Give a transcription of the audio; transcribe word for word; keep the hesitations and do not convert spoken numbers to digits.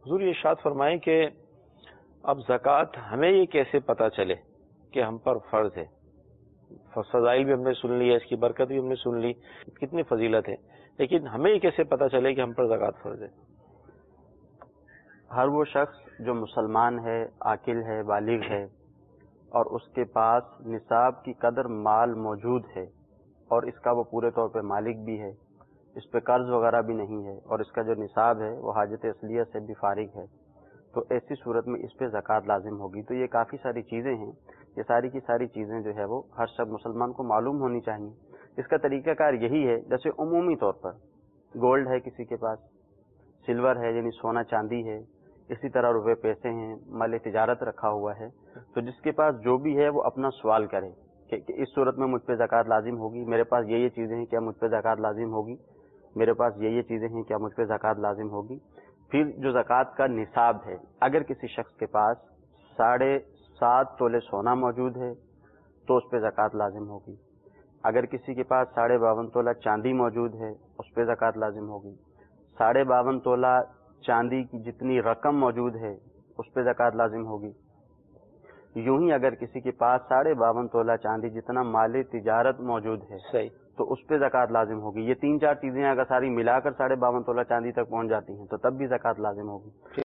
حضور یہ ارشاد فرمائیں کہ اب زکوٰۃ ہمیں یہ کیسے پتہ چلے کہ ہم پر فرض ہے؟ فضائل بھی ہم نے سن لی ہے، اس کی برکت بھی ہم نے سن لی، کتنی فضیلت ہے، لیکن ہمیں یہ کیسے پتہ چلے کہ ہم پر زکوٰۃ فرض ہے؟ ہر وہ شخص جو مسلمان ہے، عاقل ہے، بالغ ہے، اور اس کے پاس نصاب کی قدر مال موجود ہے اور اس کا وہ پورے طور پہ مالک بھی ہے، اس پہ قرض وغیرہ بھی نہیں ہے، اور اس کا جو نصاب ہے وہ حاجت اصلیہ سے بھی فارغ ہے، تو ایسی صورت میں اس پہ زکوٰۃ لازم ہوگی۔ تو یہ کافی ساری چیزیں ہیں، یہ ساری کی ساری چیزیں جو ہے وہ ہر شخص مسلمان کو معلوم ہونی چاہیے۔ اس کا طریقہ کار یہی ہے، جیسے عمومی طور پر گولڈ ہے کسی کے پاس، سلور ہے یعنی سونا چاندی ہے، اسی طرح روپے پیسے ہیں، مال تجارت رکھا ہوا ہے، تو جس کے پاس جو بھی ہے وہ اپنا سوال کرے کہ کہ اس صورت میں مجھ پہ زکوٰۃ لازم ہوگی، میرے پاس یہ یہ چیزیں ہیں، کیا مجھ پہ زکوٰۃ لازم ہوگی، میرے پاس یہ یہ چیزیں ہیں، کیا مجھ پہ زکوٰۃ لازم ہوگی۔ پھر جو زکوٰۃ کا نصاب ہے، اگر کسی شخص کے پاس ساڑھے سات تولے سونا موجود ہے تو اس پہ زکوٰۃ لازم ہوگی، اگر کسی کے پاس ساڑھے باون تولہ چاندی موجود ہے اس پہ زکوٰۃ لازم ہوگی، ساڑھے باون تولہ چاندی کی جتنی رقم موجود ہے اس پہ زکوٰۃ لازم ہوگی۔ یوں ہی اگر کسی کے پاس ساڑھے باون تولہ چاندی جتنا مال تجارت موجود ہے صحیح، تو اس پہ زکوٰۃ لازم ہوگی۔ یہ تین چار چیزیں اگر ساری ملا کر ساڑھے باون تولہ چاندی تک پہنچ جاتی ہیں تو تب بھی زکوٰۃ لازم ہوگی۔